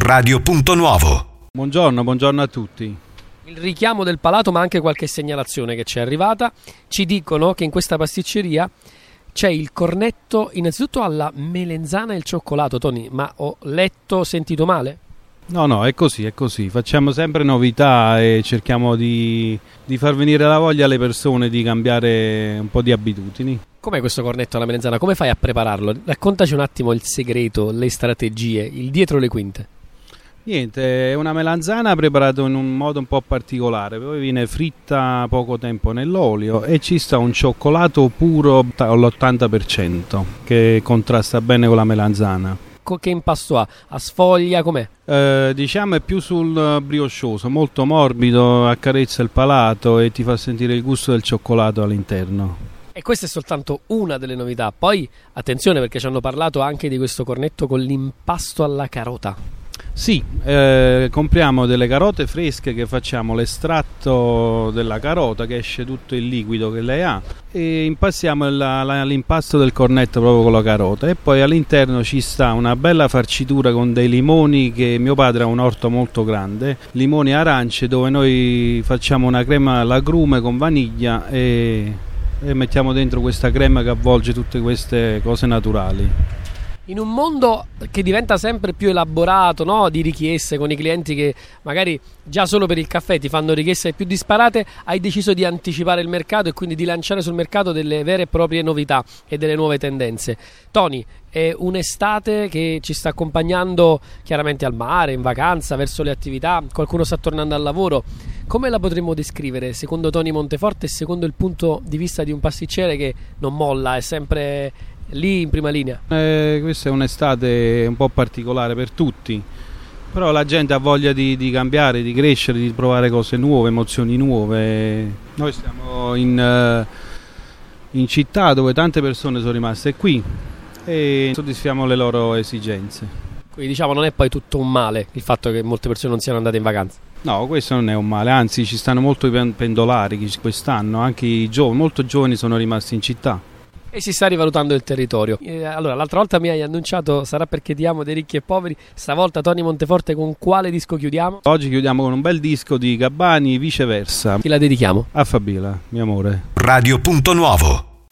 Radio Punto Nuovo. Buongiorno a tutti. Il richiamo del palato, ma anche qualche segnalazione che ci è arrivata. Ci dicono che in questa pasticceria c'è il cornetto innanzitutto alla melenzana e il cioccolato. Tony, ma ho letto, sentito male? No, è così. Facciamo sempre novità e cerchiamo di far venire la voglia alle persone di cambiare un po' di abitudini. Com'è questo cornetto alla melenzana? Come fai a prepararlo? Raccontaci un attimo il segreto, le strategie, il dietro le quinte. Niente, è una melanzana preparata in un modo un po' particolare, poi viene fritta poco tempo nell'olio e ci sta un cioccolato puro all'80% che contrasta bene con la melanzana. Che impasto ha? A sfoglia, com'è? Diciamo è più sul brioccioso, molto morbido, accarezza il palato e ti fa sentire il gusto del cioccolato all'interno. E questa è soltanto una delle novità. Poi attenzione, perché ci hanno parlato anche di questo cornetto con l'impasto alla carota. Sì, compriamo delle carote fresche che facciamo l'estratto della carota che esce tutto il liquido che lei ha e impastiamo l'impasto del cornetto proprio con la carota e poi all'interno ci sta una bella farcitura con dei limoni, che mio padre ha un orto molto grande, limoni e arance, dove noi facciamo una crema all'agrume con vaniglia e mettiamo dentro questa crema che avvolge tutte queste cose naturali. In un mondo che diventa sempre più elaborato, no? Di richieste, con i clienti che magari già solo per il caffè ti fanno richieste più disparate, hai deciso di anticipare il mercato e quindi di lanciare sul mercato delle vere e proprie novità e delle nuove tendenze. Tony, è un'estate che ci sta accompagnando chiaramente al mare, in vacanza, verso le attività, qualcuno sta tornando al lavoro. Come la potremmo descrivere secondo Tony Monteforte e secondo il punto di vista di un pasticcere che non molla, è sempre lì in prima linea? Questa è un'estate un po' particolare per tutti, però la gente ha voglia di cambiare, di crescere, di provare cose nuove, emozioni nuove. Noi stiamo in città dove tante persone sono rimaste qui e soddisfiamo le loro esigenze. Quindi diciamo non è poi tutto un male il fatto che molte persone non siano andate in vacanza? No, questo non è un male, anzi ci stanno molto i pendolari quest'anno, anche i molto giovani sono rimasti in città. E si sta rivalutando il territorio. Allora, l'altra volta mi hai annunciato Sarà perché ti amo dei Ricchi e Poveri. Stavolta Tony Monteforte, con quale disco chiudiamo? Oggi chiudiamo con un bel disco di Gabbani, Viceversa. Chi la dedichiamo? A Fabiola, mio amore. Radio Punto Nuovo.